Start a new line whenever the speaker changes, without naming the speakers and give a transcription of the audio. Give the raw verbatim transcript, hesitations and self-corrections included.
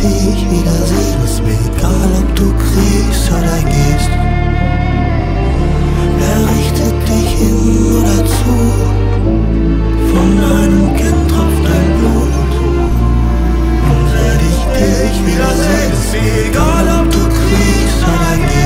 dich wiedersehen. Ist mir egal, ob du kriegst oder gehst. Er richtet dich hin oder zu. Von einem Kind tropft dein Blut. Und werde ich dich wiedersehen. Ist mir egal, ob du kriegst oder gehst.